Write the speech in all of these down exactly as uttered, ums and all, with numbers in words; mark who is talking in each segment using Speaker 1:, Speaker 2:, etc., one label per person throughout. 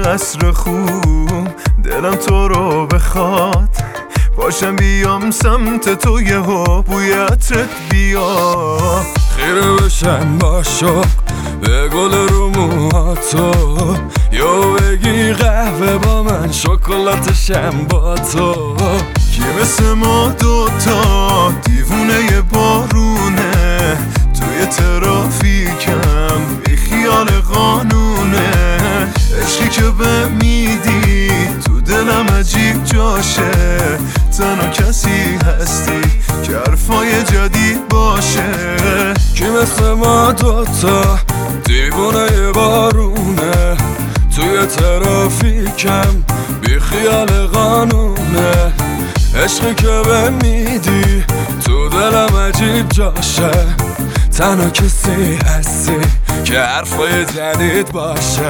Speaker 1: قصر خوب دلم تو رو بخواد، باشم بیام سمت تو یهو بوی عطرت بیا.
Speaker 2: خیره بشم با شوق به گل رو موهاتو، یا بگی قهوه با من شکلاتشم با تو.
Speaker 1: کی مثل ما دوتا دیوونه بارونه، توی ترافیکم بی خیال قانونه. عشقی که به میدی تو دلم عجیب جاشه، تنها کسی هستی که حرفای جدید باشه.
Speaker 2: کی مثل ما دوتا دیوونه بارونه، توی ترافیکم بی خیال قانونه. عشقی که به میدی تو دلم عجیب جاشه، تنها کسی هستی که حرفای جدید باشه.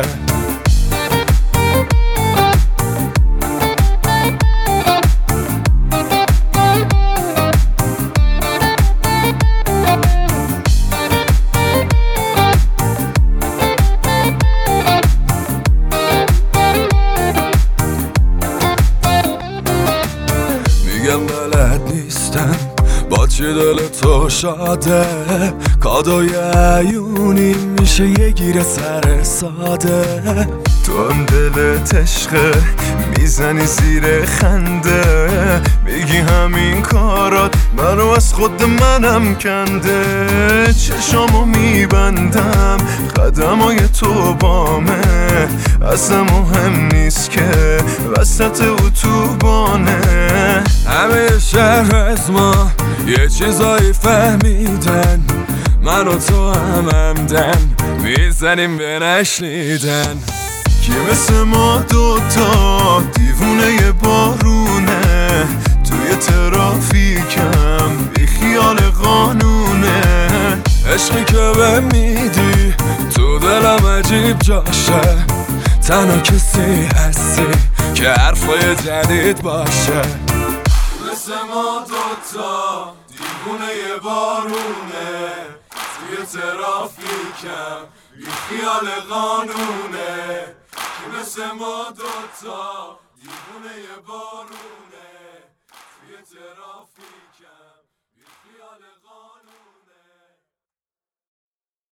Speaker 2: میگم بلد نیستم با چی دل تو شاده، کادوی عیونی میشه یه گیر سر ساده.
Speaker 1: تو هم دلت عشقه میزنی زیر خنده، میگی همین کارات منو از خود منم کنده. چشامو میبندم قدمای تو بامه، اصلا مهم نیست که وسط اتوبانه.
Speaker 2: همه شهر از ما یه چیزایی فهمیدن، من و تو هم همدن میزنیم به نشنیدن.
Speaker 1: کی مثل ما دوتا دیوونه بارونه، توی ترافیکم بی خیال قانونه.
Speaker 2: عشقی که به میدی تو دلم عجیب جاشه، تنها کسی هستی که حرفای جدید باشه.
Speaker 1: مثل ما دوتا دیوونه بارونه، توی ترافیکم بی خیال قانونه. کی مثل ما دوتا دیوونه بارونه، توی ترافیکم بی خیال قانونه.